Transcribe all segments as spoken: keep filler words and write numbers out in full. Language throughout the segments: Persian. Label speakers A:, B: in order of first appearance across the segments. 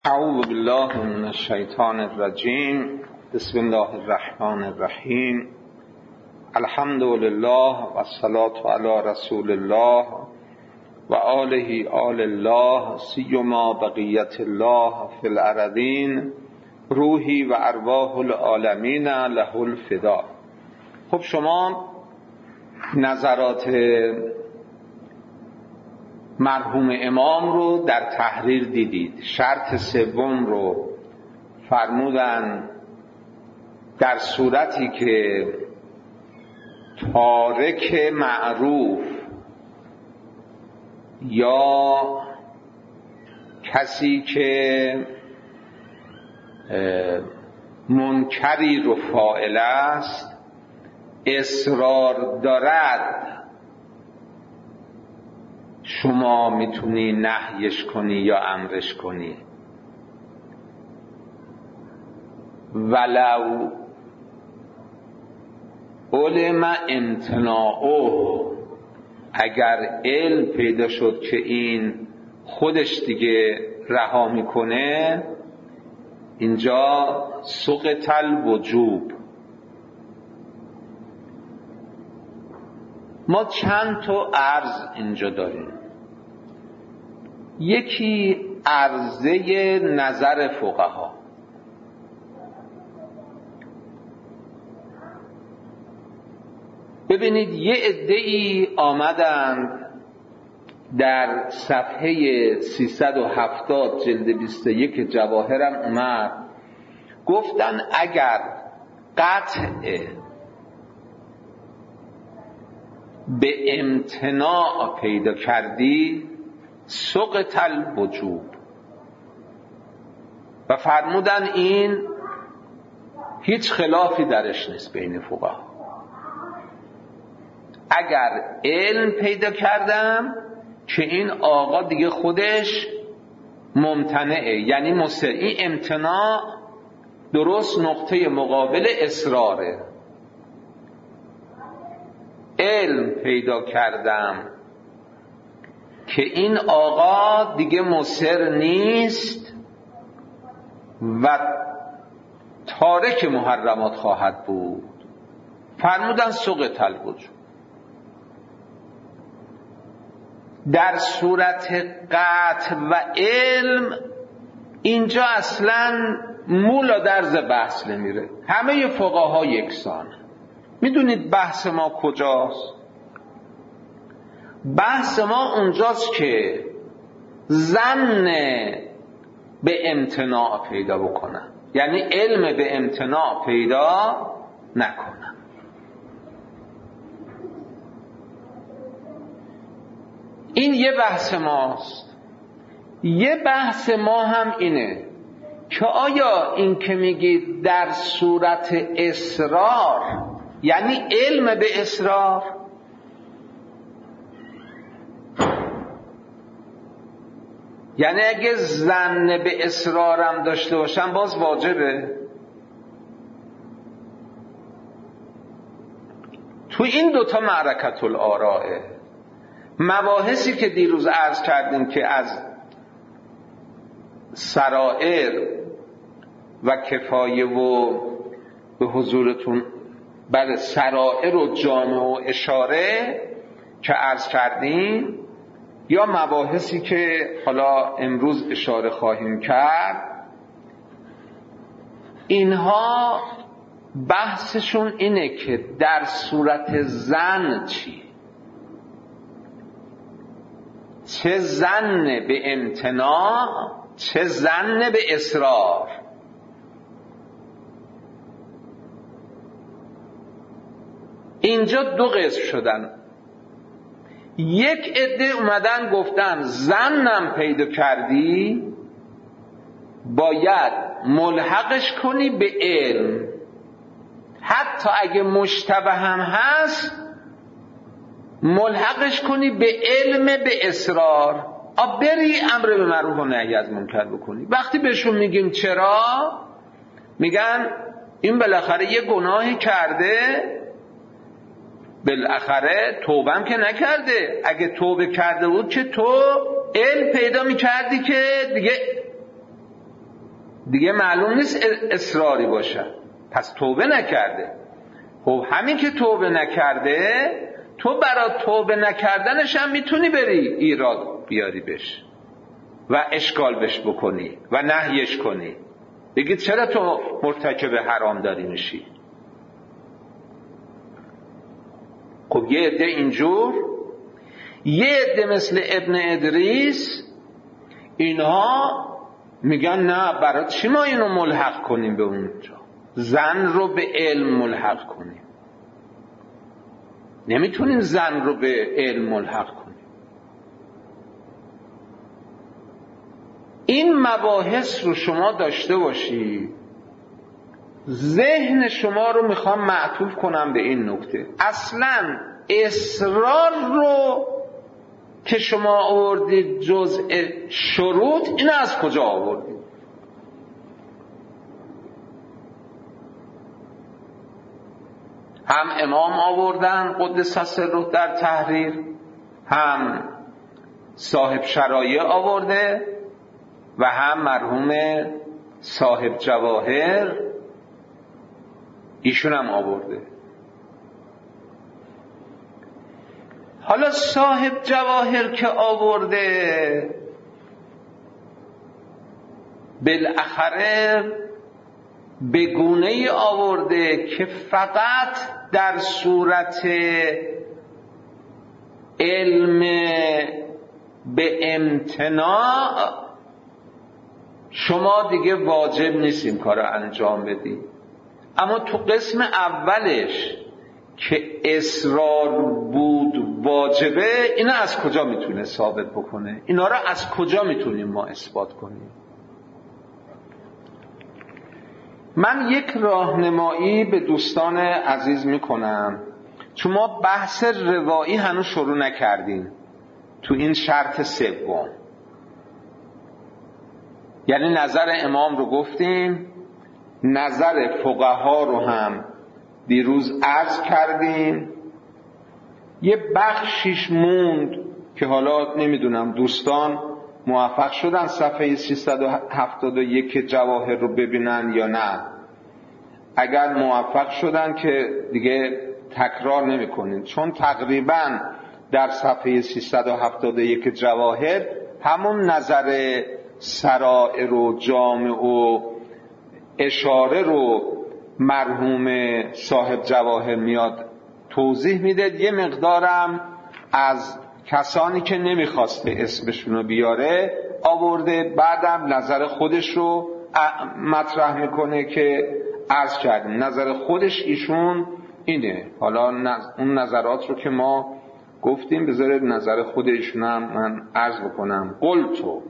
A: اعوذ بالله من الشیطان الرجیم. بسم الله الرحمن الرحیم. الحمد لله و الصلاة علی رسول الله و آله آل الله سیما بقیت الله فی الارضین روحی و ارواح العالمین له الفدا. خب شما نظرات مرحوم امام رو در تحریر دیدید. شرط سوم رو فرمودن در صورتی که تارک معروف یا کسی که منکری رو فاعل است اصرار دارد، شما میتونی نهیش کنی یا امرش کنی. ولو علم امتناعه، اگر علم پیدا شد که این خودش دیگه رها میکنه، اینجا سقط الوجوب. ما چند تا عرض اینجا داریم. یکی عرضه نظر فقها. ببینید یه عده‌ای آمدند در صفحه سیصد و هفتاد جلد بیست و یک جواهرم اومد، گفتن اگر قطع به امتناع پیدا کردی سقط الوجوب، و فرمودن این هیچ خلافی درش نیست بین فقها. اگر علم پیدا کردم که این آقا دیگه خودش ممتنعه، یعنی مصر، این امتناع درست نقطه مقابل اصراره. علم پیدا کردم که این آقا دیگه مصر نیست و تارک محرمات خواهد بود، فرمودن سقط الوجوب. در صورت قطع و علم اینجا اصلا مولا درز بحث نمیره، همه فقها یکسان. میدونید بحث ما کجاست؟ بحث ما اونجاست که ظن به امتناع پیدا بکنن، یعنی علم به امتناع پیدا نکنن. این یه بحث ماست. یه بحث ما هم اینه که آیا این که میگید در صورت اصرار یعنی علم به اصرار، یعنی اگه ظن به اصرارم داشته باشم باز واجبه؟ تو این دوتا معرکت الآرائه، مباحثی که دیروز عرض کردیم که از سرائر و کفایه و به حضورتون بله سرائر و جامع و اشاره که عرض کردیم، یا مباحثی که حالا امروز اشاره خواهیم کرد، اینها بحثشون اینه که در صورت ظن چی؟ چه ظن به امتناع، چه ظن به اصرار. اینجا دو قسم شدن. یک عده اومدن گفتن ظنم پیدا کردی باید ملحقش کنی به علم، حتی اگه مشتبه هم هست ملحقش کنی به علم به اصرار، آ بری امر به معروف و نهی از منکر بکنی. وقتی بهشون میگیم چرا، میگن این بالاخره یه گناهی کرده، بالاخره توبه هم که نکرده. اگه توبه کرده بود که تو علم پیدا میکردی که دیگه دیگه معلوم نیست اصراری باشه، پس توبه نکرده. خب همین که توبه نکرده، تو برای توبه نکردنش هم میتونی بری ایراد بیاری بش و اشکال بش بکنی و نهیش کنی، بگید چرا تو مرتکب حرام داری میشی. خب یه عده اینجور، یه عده مثل ابن ادریس، اینها میگن نه، برای چی ما اینو ملحق کنیم به اونجا، زن رو به علم ملحق کنیم، نمیتونیم زن رو به علم ملحق کنیم. این مباحث رو شما داشته باشید. ذهن شما رو میخوام معطوف کنم به این نکته. اصلا اصرار رو که شما آوردید جزء شروط، این از کجا آوردید؟ هم امام آوردن قدس سره در تحریر، هم صاحب شرایع آورده و هم مرحوم صاحب جواهر ایشون هم آورده. حالا صاحب جواهر که آورده، بالاخره به گونه‌ای آورده که فقط در صورت علم به امتناع شما دیگه واجب نیست این کار رو انجام بدی. اما تو قسم اولش که اصرار بود واجبه، اینا از کجا میتونه ثابت بکنه؟ اینا رو از کجا میتونیم ما اثبات کنیم؟ من یک راهنمایی به دوستان عزیز میکنم، چون ما بحث روایی هنوز شروع نکردیم تو این شرط سوم. یعنی نظر امام رو گفتیم، نظر فقها رو هم دیروز عرض کردیم، یه بخشیش موند که حالا نمیدونم دوستان موفق شدن صفحه سیصد و هفتاد و یک جواهر رو ببینن یا نه. اگر موفق شدن که دیگه تکرار نمی کنین، چون تقریبا در صفحه سیصد و هفتاد و یک جواهر همون نظر سرائر و جامع و اشاره رو مرحوم صاحب جواهر میاد توضیح میده. یه مقدارم از کسانی که نمیخواسته اسمشون رو بیاره آورده، بعدم نظر خودش رو مطرح میکنه که عرض کردیم نظر خودش ایشون اینه. حالا اون نظرات رو که ما گفتیم بذارید نظر خود ایشون هم من عرض بکنم. قلتو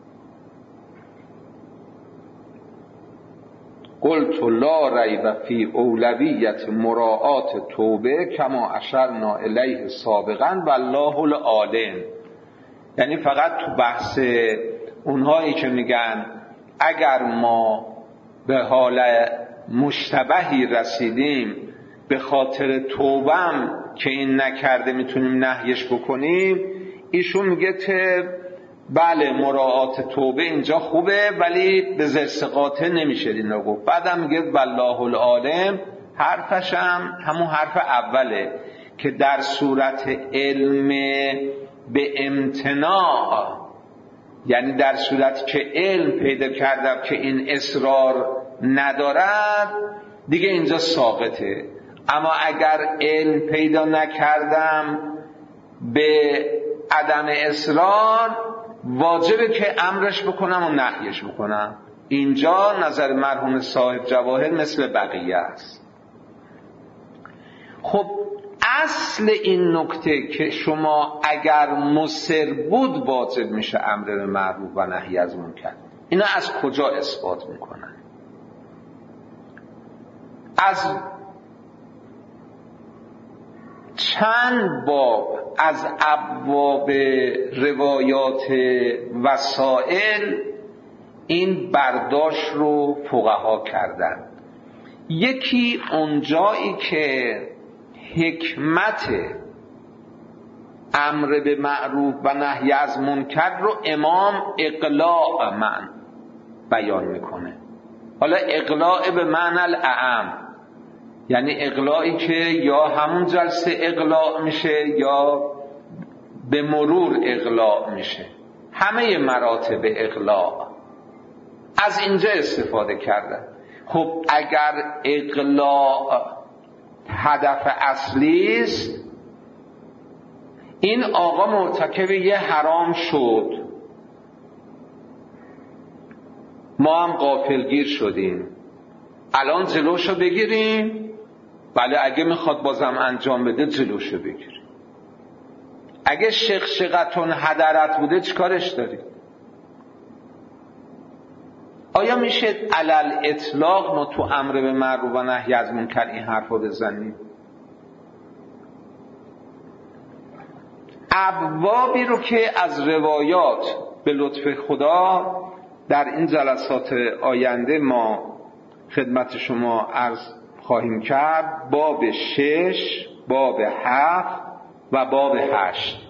A: قلت لا ریب فی اولویت مراعات توبه کما اشرنا الیه سابقا والله العالم. یعنی فقط تو بحث اونهایی که میگن اگر ما به حال مشتبهی رسیدیم به خاطر توبم که این نکرده میتونیم نهیش بکنیم، ایشون میگه که بله مراعات توبه اینجا خوبه ولی به زرسقاطه نمیشه این رو گفت. بعدم میگه والله العالم، حرفش هم همون حرف اوله که در صورت علم به امتناع، یعنی در صورت که علم پیدا کردم که این اصرار ندارد دیگه اینجا ساقطه. اما اگر علم پیدا نکردم به عدم اصرار، واجبه که امرش بکنم و نهیش بکنم. اینجا نظر مرحوم صاحب جواهر مثل بقیه است. خب اصل این نکته که شما اگر مصر بود واجب میشه امر به معروف و نهی از منکر، اینا از کجا اثبات میکنن؟ از چند باب از ابواب روایات وسائل این برداشت رو فقها کردن. یکی اونجایی که حکمت امر به معروف و نهی از منکر رو امام اقلاع من بیان میکنه. حالا اقلاع به معنی الاعم، یعنی اقلاعی که یا همون جلسه اقلاع میشه یا به مرور اقلاع میشه، همه مراتب اقلاع از اینجا استفاده کردن. خب اگر اقلاع هدف اصلی است، این آقا مرتکب یه حرام شد، ما هم غافلگیر شدیم، الان جلوشو بگیریم؟ بله، اگه میخواد بازم انجام بده جلوشو بگیریم. اگه شقشقتون هدرت بوده چیکارش دارید؟ آیا میشه علل اطلاق ما تو امر به معروف و نهی از منکر این حرفو بزنیم؟ ابوابی رو که از روایات به لطف خدا در این جلسات آینده ما خدمت شما عرض خواهیم کرد، باب شش، باب هفت و باب هشت،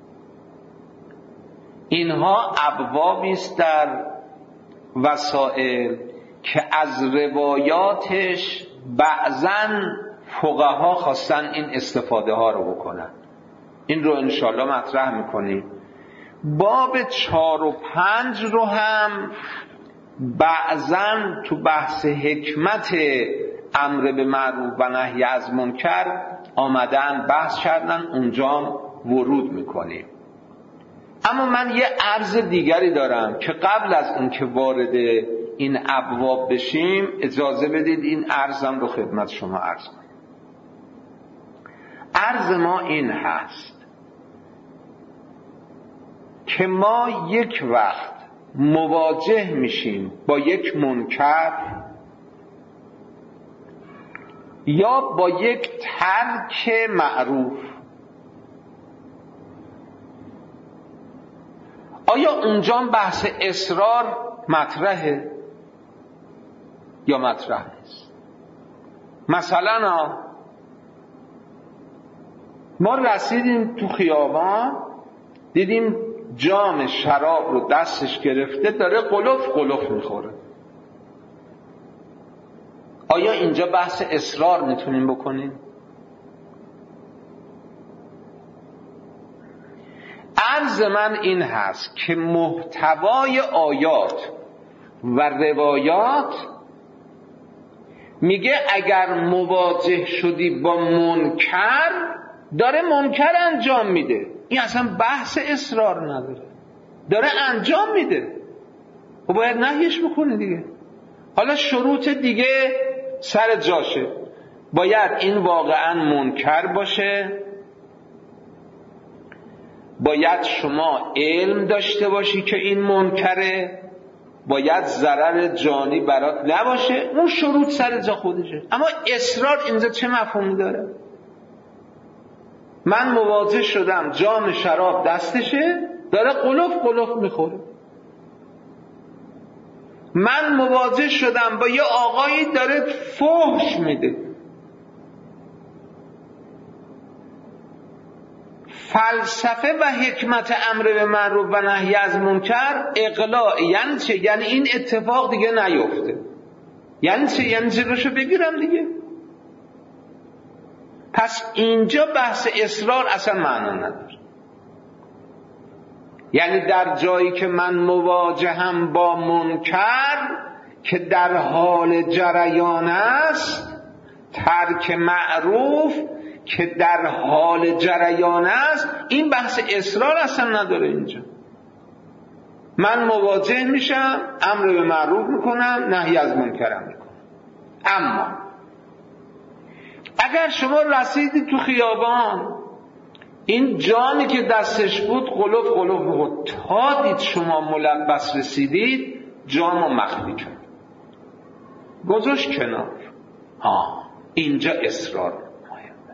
A: اینها ابوابی است در وسائل که از روایاتش بعضن فقها خواستن این استفاده ها رو بکنن. این رو انشالله مطرح میکنیم. باب چار و پنج رو هم بعضن تو بحث حکمت امر به معروف و نهی از منکر آمدن بحث کردن، اونجا ورود میکنیم. اما من یه عرض دیگری دارم که قبل از اینکه وارد این ابواب بشیم اجازه بدید این عرضم رو خدمت شما عرض کنم. عرض ما این هست که ما یک وقت مواجه میشیم با یک منکر یا با یک ترک معروف. آیا اونجا بحث اصرار مطرحه یا مطرح نیست؟ مثلا ما رسیدیم تو خیابان، دیدیم جام شراب رو دستش گرفته داره قلف قلف میخوره. آیا اینجا بحث اصرار میتونیم بکنیم؟ عرض من این هست که محتوای آیات و روایات میگه اگر مواجه شدی با منکر، داره منکر انجام میده، این اصلا بحث اصرار نداره، داره انجام میده و باید نهیش بکنه دیگه. حالا شروط دیگه سر جاشه، باید این واقعا منکر باشه، باید شما علم داشته باشی که این منکره، باید ضرر جانی برات نباشه، اون شروط سر جا خودشه. اما اصرار اینجا چه مفهومی داره؟ من مواجه شدم جام شراب دستشه داره قلف قلف میخوره، من مواجه شدم با یه آقایی داره فحش میده، فلسفه و حکمت امر به معروف و نهی از منکر اقلاع یعنی چه؟ یعنی این اتفاق دیگه نیفته. یعنی چه؟ یعنی جلوشو بگیرم دیگه. پس اینجا بحث اصرار اصلا معنا نداره. یعنی در جایی که من مواجهم با منکر که در حال جریان است، ترک معروف که در حال جریان است، این بحث اصرار اصلا نداره. اینجا من مواجه میشم، امر به معروف میکنم، نهی از منکرم میکنم. اما اگر شما رسیدید تو خیابان، این جامی که دستش بود قلوف قلوف بود، تا دید شما ملبس رسیدید جامو مخفی کرد، گذاشت کنار. آه اینجا اصرار مهمه.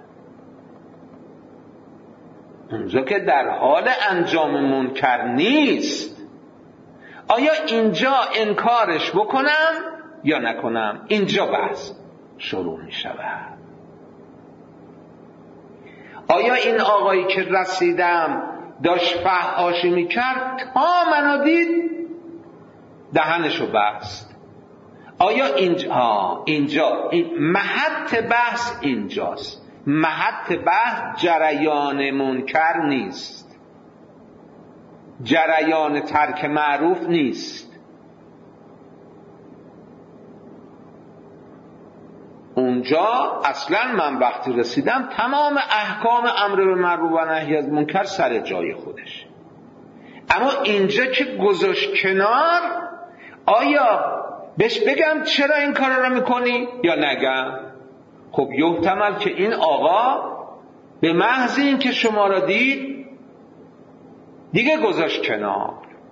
A: اونجا که در حال انجام منکر نیست، آیا اینجا انکارش بکنم یا نکنم؟ اینجا بحث شروع می شود. آیا این آقایی که رسیدم داشت فحاشی می کرد، تا منو دید دهنشو بست. آیا اینجا اینجا این محط بحث اینجاست. محط بحث جریان منکر نیست، جریان ترک معروف نیست. اونجا اصلا من وقتی رسیدم تمام احکام امر به معروف و نهی از منکر سر جای خودش. اما اینجا که گذاشت کنار، آیا بهش بگم چرا این کار رو میکنی یا نگم؟ خب یحتمل که این آقا به محض این که شما را دید دیگه گذاشت کنار.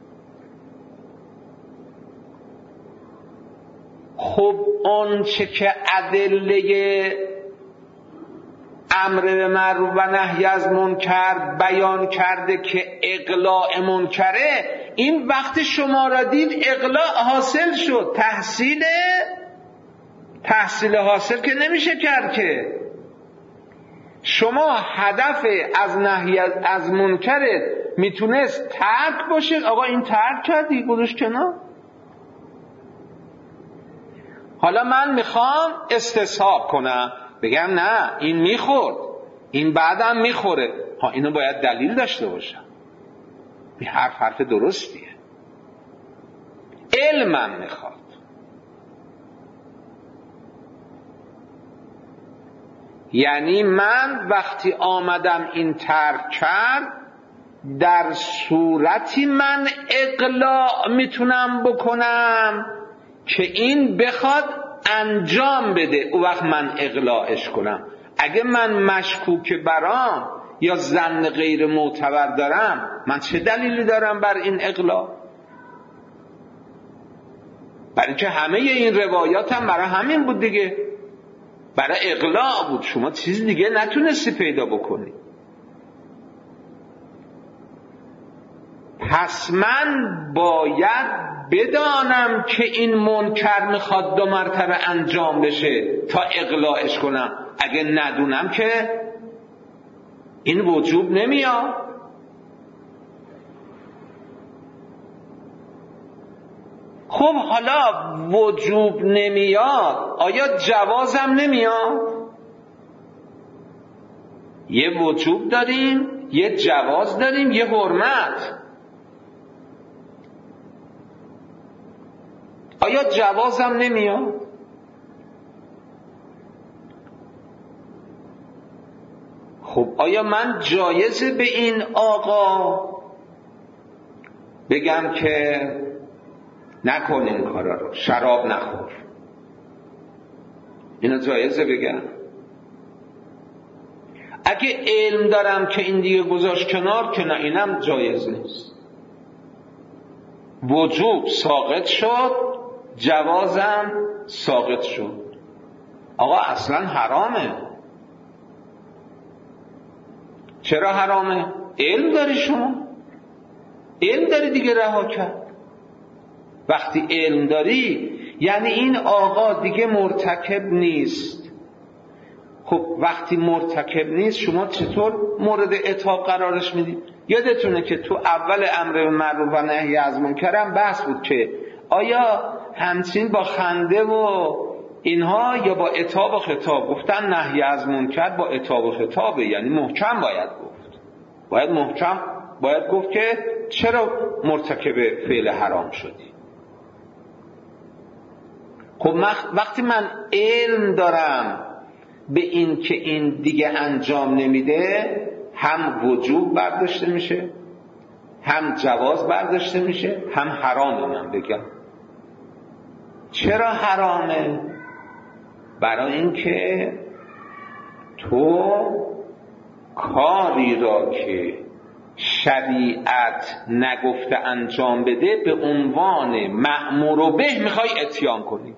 A: خب اون چه که ادله امر به معروف و نهی از منکر بیان کرده که اقلاع منکره، این وقت شما را دید اقلاع حاصل شد. تحصیل تحصیل حاصل که نمیشه کرد که. شما هدف از نهی از منکرت میتونست ترک باشه، آقا این ترک کردی گذاشت کنار. حالا من میخوام استصحاب کنم، بگم نه این میخورد، این بعدم میخوره، ها اینو باید دلیل داشته باشم. این حرف حرف درستیه. علمم میخواد. یعنی من وقتی آمدم این ترک کرد، در صورتی من اقلاع میتونم بکنم که این بخواد انجام بده، او وقت من اقلاعش کنم. اگه من مشکوک برام یا ظن غیر معتبر دارم، من چه دلیلی دارم بر این اقلاع؟ برای اینکه همه این روایات هم برای همین بود دیگه، برای اقلاع بود. شما چیز دیگه نتونستی پیدا بکنی. پس من باید بدانم که این منکر میخواد دو مرتبه انجام بشه تا اقلاعش کنم. اگه ندونم که این وجوب نمیاد. خب حالا وجوب نمیاد، آیا جوازم نمیاد؟ یه وجوب داریم، یه جواز داریم، یه حرمت. آیا جوازم نمیاد؟ خب آیا من جایزه به این آقا بگم که نکن این کارا رو، شراب نخور؟ اینو جایزه بگم؟ اگه علم دارم که این دیگه گذاشت کنار، که نه اینم جایز نیست. وجوب ساقط شد، جوازم ساقط شد. آقا اصلا حرامه. چرا حرامه؟ علم داری شما، علم داری دیگه رها کرد. وقتی علم داری یعنی این آقا دیگه مرتکب نیست. خب وقتی مرتکب نیست شما چطور مورد عتاب قرارش میدید؟ یادتونه که تو اول امر به معروف و نهی از منکر هم بحث بود که آیا همچین با خنده و اینها یا با عتاب و خطاب؟ گفتن نهی از منکر با عتاب و خطابه، یعنی محکم باید گفت. باید محکم باید گفت که چرا مرتکب فعل حرام شدی. خب وقتی من علم دارم به این که این دیگه انجام نمیده، هم وجوب برداشته میشه، هم جواز برداشته میشه، هم حرامه. من بگم چرا حرامه؟ برای اینکه تو کاری را که شریعت نگفته انجام بده به عنوان مأمور به میخوای اتیان کنی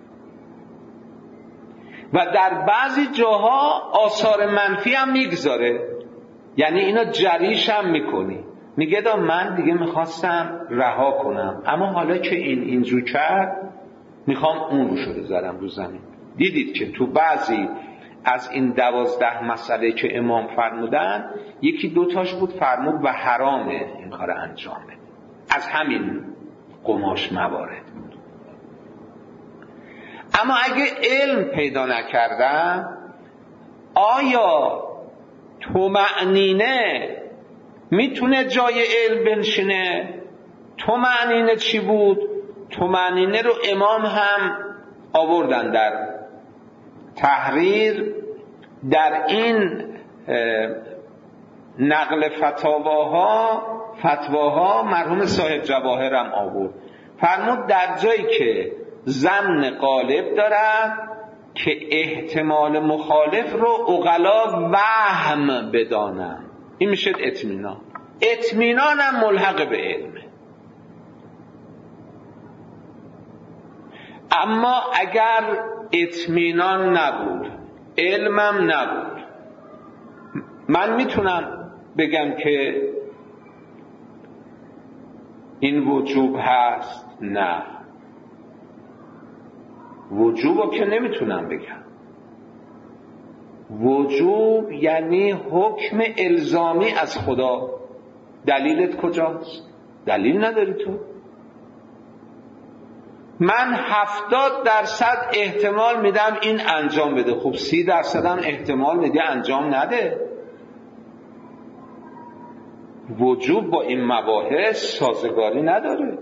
A: و در بعضی جاها آثار منفی هم میگذاره. یعنی اینا جریش هم میکنی، میگه دا من دیگه میخواستم رها کنم، اما حالا که این اینجور کرد میخوام اون رو شده زدم رو زمین. دیدید که تو بعضی از این دوازده مسئله که امام فرمودن، یکی دوتاش بود فرمود و حرامه این کار انجام بده. از همین قماش موارد بود. اما اگه علم پیدا نکردم، آیا طمأنینه میتونه جای علم بنشینه؟ طمأنینه چی بود؟ طمأنینه رو امام هم آوردن در تحریر، در این نقل فتاواها فتواها مرحوم صاحب جواهر هم آورد. فرمود در جایی که ظن غالب دارد که احتمال مخالف رو عقلا وهم بدانم، این میشه اطمینان. اطمینان هم ملحق به علمه. اما اگر اطمینان نبود، علمم نبود، من میتونم بگم که این وجوب هست؟ نه، وجوب رو که نمیتونم بگم. وجوب یعنی حکم الزامی از خدا. دلیلت کجاست؟ دلیل نداری تو. من هفتاد درصد احتمال میدم این انجام بده، خب سی درصد هم احتمال میده انجام نده. وجوب با این مباحث سازگاری نداره.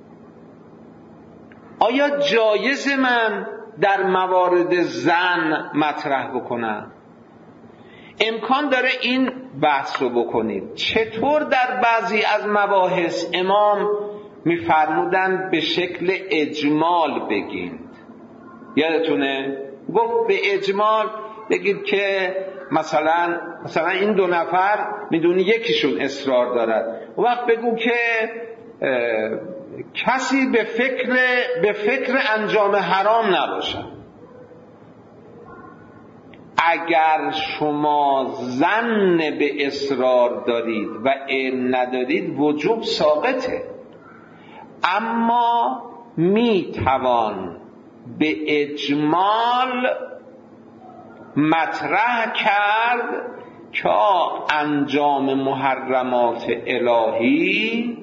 A: آیا جایز من در موارد زن مطرح بکنم؟ امکان داره این بحث رو بکنید. چطور در بعضی از مباحث امام میفرمودن به شکل اجمال بگید؟ یادتونه گفت به اجمال بگید که مثلا مثلا این دو نفر میدونی یکیشون اصرار دارد، و وقت بگو که کسی به فکر به فکر انجام حرام نباشد. اگر شما ظن به اصرار دارید و علم ندارید وجوب ساقطه. اما می توان به اجمال مطرح کرد که انجام محرمات الهی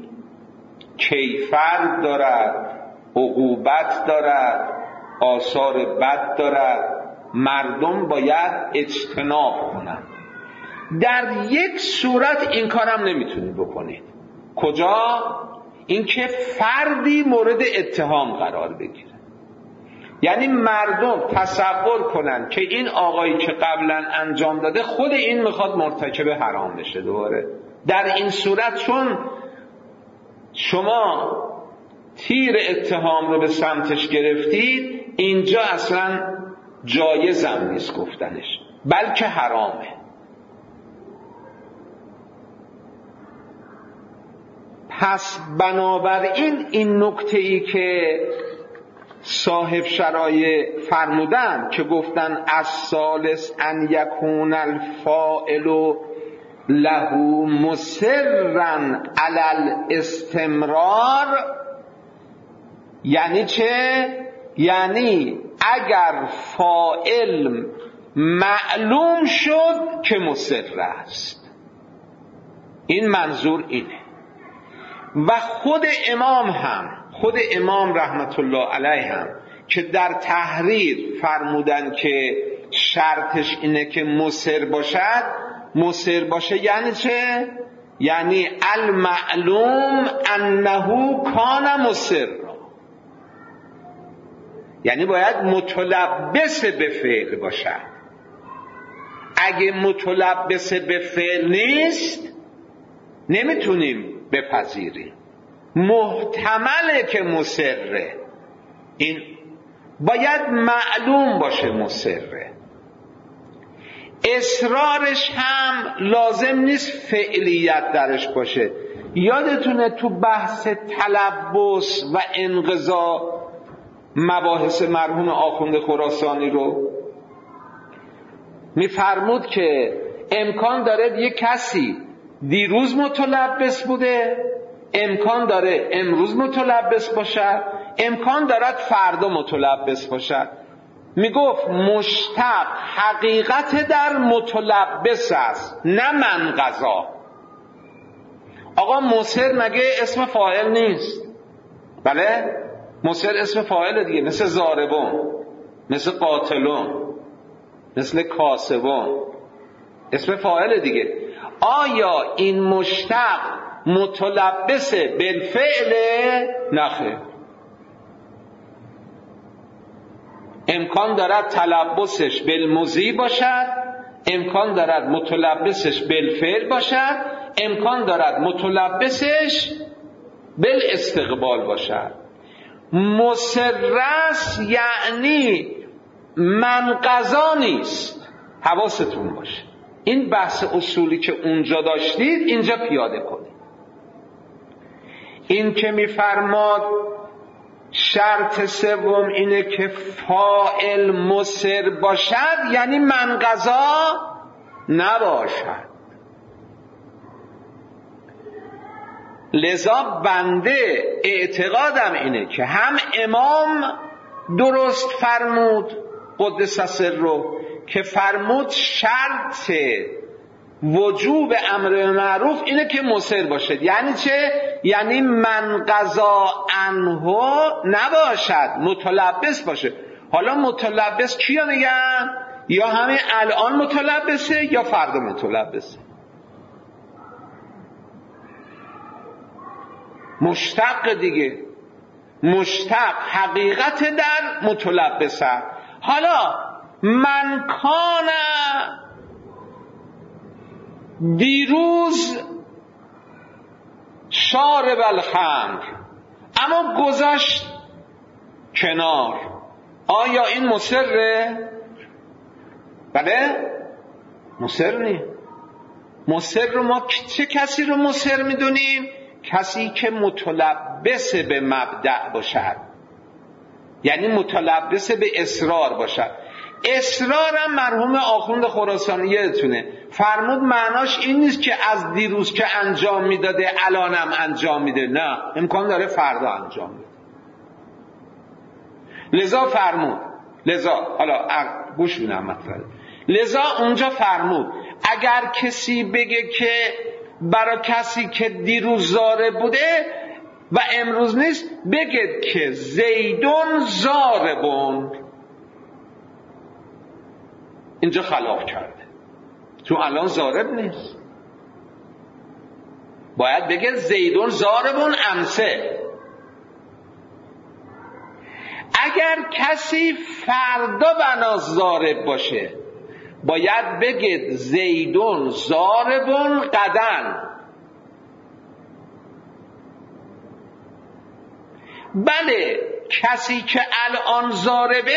A: کیفر دارد، عقوبت دارد، آثار بد دارد، مردم باید اجتناب کنند. در یک صورت این کارم نمیتونید بکنید. کجا؟ اینکه فردی مورد اتهام قرار بگیره. یعنی مردم تصور کنن که این آقایی که قبلا انجام داده خود این میخواد مرتکب حرام بشه دوباره. در این صورت چون شما تیر اتهام رو به سمتش گرفتید، اینجا اصلا جایزم نیست گفتنش، بلکه حرامه. پس بنابراین این نکته ای که صاحب شرایع فرمودن که گفتن از ثالث ان یکون الفاعل له مصرا علی الاستمرار، یعنی چه؟ یعنی اگر فاعل معلوم شد که مصر است. این منظور اینه. و خود امام هم خود امام رحمت الله علیه هم که در تحریر فرمودن که شرطش اینه که مصر باشد. مصر باشه یعنی چه؟ یعنی المعلوم انه کان مصر، یعنی باید متلبس به فعل باشد. اگه متلبس به فعل نیست نمیتونیم بپذیریم. محتمله که مصره، این باید معلوم باشه مصره. اصرارش هم لازم نیست فعلیت درش باشه. یادتونه تو بحث تلبس و انقضا مباحث مرحوم آخوند خراسانی رو میفرمود که امکان داره یک کسی دیروز متلبس بوده، امکان داره امروز متلبس باشد، امکان دارد فردا متلبس باشد. میگفت مشتق حقیقت در متلبس است، نه من قضا. آقا مصر مگه اسم فاعل نیست؟ بله؟ مصر اسم فاعل دیگه، مثل ضاربون، مثل قاتلون، مثل کاسبون، اسم فاعل دیگه. آیا این مشتق متلبس بالفعل؟ نخیر. امکان دارد تلبسش بالمضی باشد، امکان دارد متلبسش بالفعل باشد، امکان دارد متلبسش بالاستقبال باشد. مسرس یعنی من قضا نیست. حواستون باشه این بحث اصولی که اونجا داشتید اینجا پیاده کنید. این که میفرماد شرط سوم اینه که فاعل مصر باشد، یعنی من قضا نباشد. لذا بنده اعتقادم اینه که هم امام درست فرمود قدس سره که فرمود شرط وجوب امر معروف اینه که مصر باشد. یعنی چه؟ یعنی من قضا عنه نباشد، متلبس باشه. حالا متلبس کیا میگن؟ یا همین الان متلبسه یا فردا متلبسه. مشتق دیگه، مشتق حقیقت در متلبسه. حالا من کان دیروز شارب الخمر اما گذشت کنار، آیا این مصره؟ بله؟ مصر نی. مصر رو ما چه کسی رو مصر میدونیم؟ کسی که متلبس به مبدأ باشد، یعنی متلبس به اصرار باشد. اصرار هم مرحوم آخوند خراسانی یادتونه فرمود معناش این نیست که از دیروز که انجام میداده الانم انجام میده، نه، امکان داره فردا انجام میده. لذا فرمود، لذا حالا گوش میدم مطلب، لذا اونجا فرمود اگر کسی بگه که برای کسی که دیروز زاره بوده و امروز نیست بگه که زیدون زاربون، اینجا خلاف کرده، چون الان زارب نیست. باید بگه زیدون زاربون امسه. اگر کسی فردا بنا زارب باشه باید بگه زیدون زاربون قدن. بله کسی که الان زاربه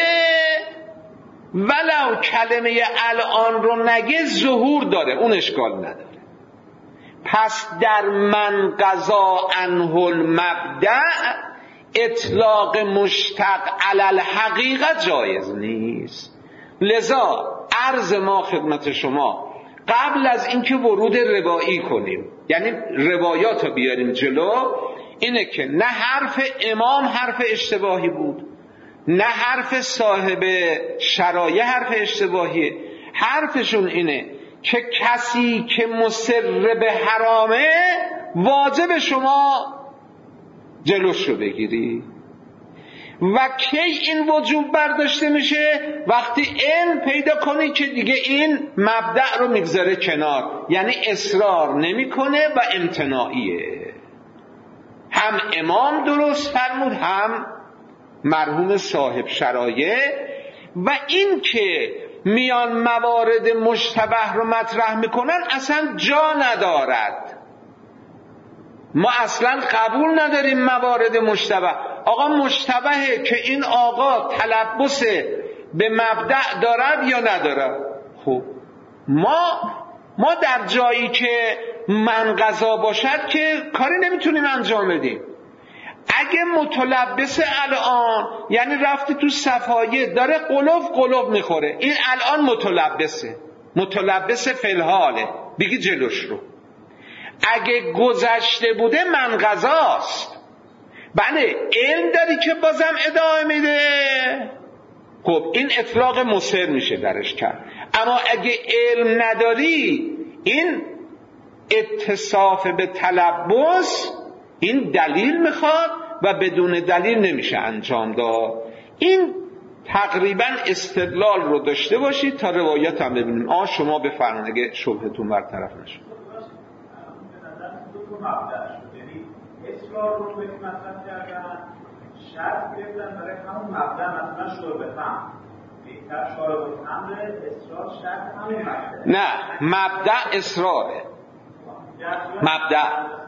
A: ولو کلمه الان رو نگه ظهور داره، اون اشکال نداره. پس در من قضا عنه المبدأ اطلاق مشتق علی الحقیقت جایز نیست. لذا عرض ما خدمت شما قبل از اینکه ورود روایی کنیم، یعنی روایات رو بیاریم جلو، اینه که نه حرف امام حرف اشتباهی بود، نه حرف صاحب شرایع حرف اشتباهیه. حرفشون اینه که کسی که مصر به حرامه واجب شما جلوش رو بگیری. و کی این وجوب برداشته میشه؟ وقتی علم پیدا کنی که دیگه این مبدأ رو میگذاره کنار، یعنی اصرار نمیکنه و امتناعیه. هم امام درست فرمود هم مرحوم صاحب شرایع. و این که میان موارد مشتبه رو مطرح میکنن اصلا جا ندارد. ما اصلا قبول نداریم موارد مشتبه. آقا مشتبهه که این آقا تلبس به مبدأ دارد یا ندارد. خب ما ما در جایی که من قضا باشد که کاری نمیتونیم انجام بدیم. اگه متلبس الان یعنی رفتی تو صفایه داره قلوب قلوب میخوره، این الان متلبسه، متلبس فلحاله، بگی جلوش رو. اگه گذشته بوده من قضاست. بله علم داری که بازم ادامه میده، خب این اطلاق مصر میشه درش کرد. اما اگه علم نداری این اتصاف به تلبس این دلیل میخواد و بدون دلیل نمیشه انجام داد. این تقریبا استدلال رو داشته باشید تا روایت هم ببینیم. آه شما بفرمایید اگه شبهتون برطرف نشد.
B: اصرار رو به مطلب کردن، شرط گرفتن برای همون مبدأ، مثلا شرب خمر بهتر شارب خمر، اصرار شرط همون مبدأ.
A: نه مبدأ اصراره. مبدأ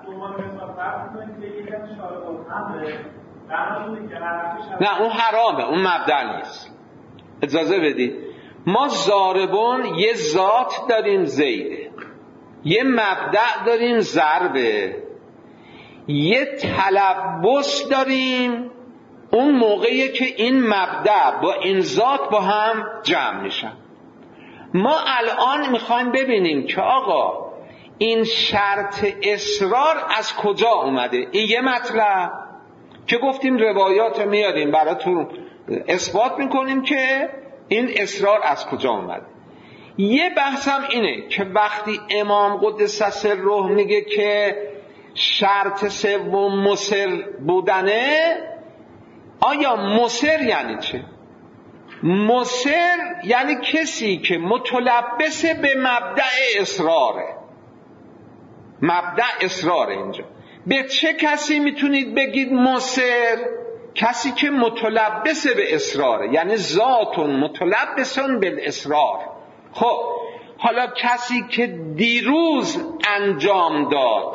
A: نه اون حرامه، اون مبدأ نیست. اجازه بدید، ما ضاربون یه ذات داریم زیده، یه مبدأ داریم ضربه، یه تلبس داریم اون موقعی که این مبدأ با این ذات با هم جمع میشن. ما الان میخوایم ببینیم که آقا این شرط اصرار از کجا اومده. این یه مطلب که گفتیم روایات میاریم براتون اثبات میکنیم که این اصرار از کجا اومده. یه بحثم اینه که وقتی امام قدس سره میگه که شرط سوم مصر بودنه، آیا مصر یعنی چه؟ مصر یعنی کسی که متلبس به مبدأ اصراره. مبدأ اصراره. اینجا به چه کسی میتونید بگید مصر؟ کسی که متلبس به اصراره، یعنی ذاتون متلبسون به اصرار. خب حالا کسی که دیروز انجام داد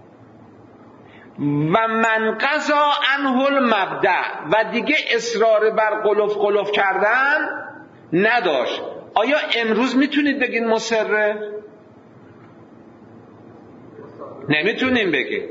A: و من قضا عنه المبدأ و دیگه اصرار بر قلف قلف کردن نداشت، آیا امروز میتونید بگید مصره؟ نمیتونیم بگیم.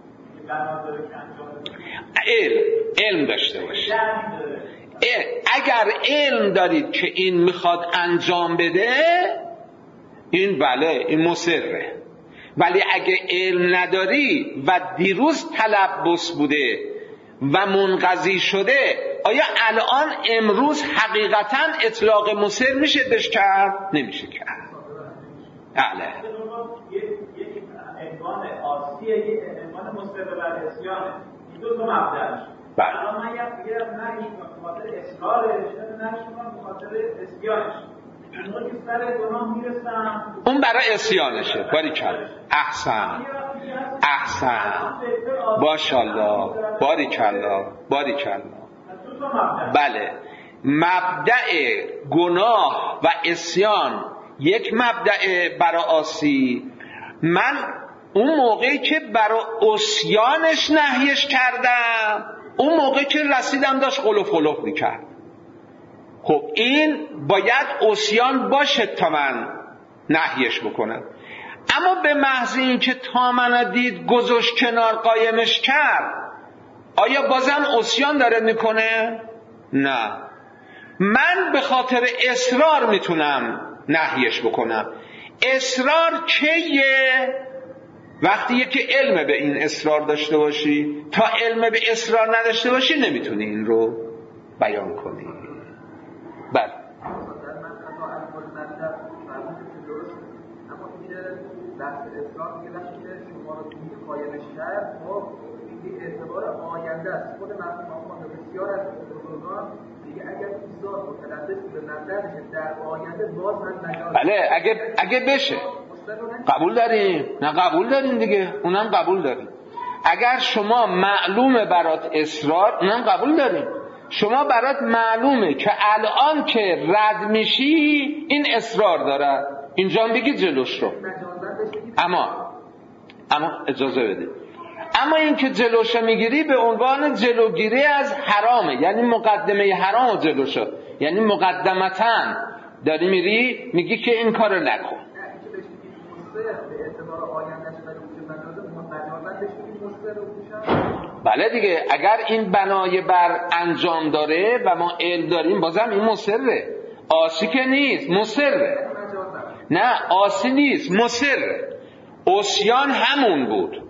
A: علم علم داشته باشید. اگر علم دارید که این میخواد انجام بده، این بله این مصره. ولی اگه علم نداری و دیروز تلبس بوده و منقضی شده، آیا الان امروز حقیقتا اطلاق مصر میشه بهش کرد؟ نمیشه کرد. بله
B: یک عنوان آسیه، یک عنوان مصر بر اسیانه، این دو تا مبدأش. الان من یه نهیش به خاطر اصرارش، نهیش به خاطر اسیانش، اون که سر گناه میرسن،
A: اون برای اسیانشه. باریکلا، احسن احسن، باشالله، باریکلا باریکلا. بله، مبدأ گناه و اسیان یک مبدأ برای آسی. من اون موقعی که برای اسیانش نهیش کردم، اون موقعی که رسیدم داشت قلف قلف میکرد. خب این باید اسیان باشه تا من نهیش بکنم. اما به محض این که تا من دید گذاشت کنار قایمش کرد، آیا بازم اسیان داره میکنه؟ نه، من به خاطر اصرار میتونم نهیش بکنم. اصرار کیه؟ وقتی که علم به این اصرار داشته باشی. تا علم به اصرار نداشته باشی نمیتونی این رو بیان کنی. بله
C: بحث اصرار میگه وقتی که شما رو توی قایمش کرد، خب این اعتبار آینده است. خود مرحوم بسیار از بزرگان میگه اگر این ذات متلبس به مبدأ در آینده باز هم نجات.
A: بله اگه اگه بشه قبول داریم. نه قبول داریم دیگه، اونم قبول داریم. اگر شما معلومه برات اصرار، اونم قبول داریم. شما برات معلومه که الان که رد میشی این اصرار داره، اینجا هم بگید جلوش رو. اما اما اجازه بده. اما این که جلوشو میگیری به عنوان جلوگیری از حرامه، یعنی مقدمه حرام جلوشو، یعنی مقدمتاً داری میری میگی که این کارو نکن. بله دیگه، اگر این بنای بر انجام داره و ما علم داریم بازم این مصره. آسی که نیست، مصره. نه آسی نیست، مصره. عصیان همون بود.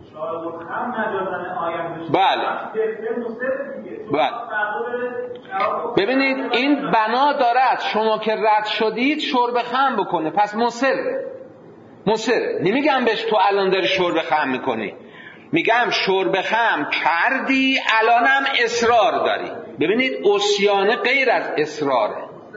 A: بله بله. ببینید این بنا دارد شما که رد شدید شرب خمر بکنه، پس مصره. مصره. نمیگم بهش تو الان داری شرب خمر میکنی. میگم شرب خمر کردی الانم اصرار داری. ببینید عصیان غیر از اصراره.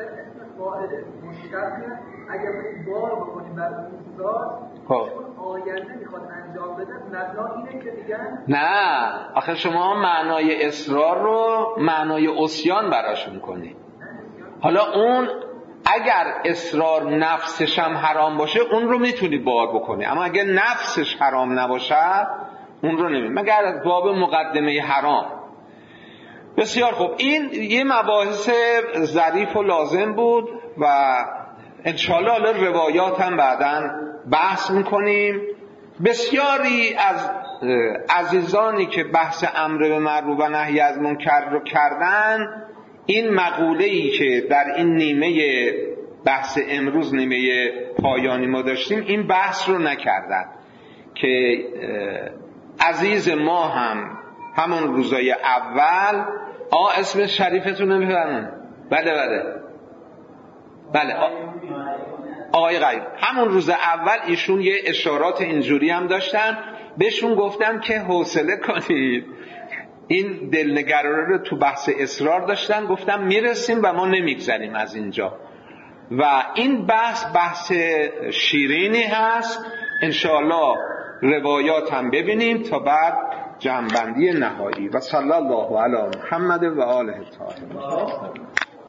C: اگر بار بکنیم بر اصرار
A: خب
C: آینده میخواد انجام بده، مبنا اینه که دیگه
A: نه، آخه شما معنای اصرار رو معنای عصیان براشون کنید. حالا اون اگر اصرار نفسش هم حرام باشه اون رو میتونی بار بکنی، اما اگر نفسش حرام نباشه اون رو نمی، مگر از باب مقدمه حرام. بسیار خوب، این یه مباحث ظریف و لازم بود و انشاءالله حالا روایات هم بعداً بحث میکنیم. بسیاری از عزیزانی که بحث امر به معروف و نهی از منکر رو کردن، این مقوله‌ای که در این نیمه بحث امروز، نیمه پایانی ما داشتیم، این بحث رو نکردن که عزیز ما هم همون روزای اول آ اسم شریفتون نمیفرمون. بله بله بله آقای غیب، همون روز اول ایشون یه اشارات اینجوری هم داشتن. بهشون گفتم که حوصله کنید، این دلنگرانی رو تو بحث اصرار داشتن، گفتم میرسیم و ما نمیگذریم از اینجا و این بحث بحث شیرینی هست. انشاءالله روایات هم ببینیم تا بعد جمع‌بندی نهایی. و صلی الله علی محمد و آله الطاهرین.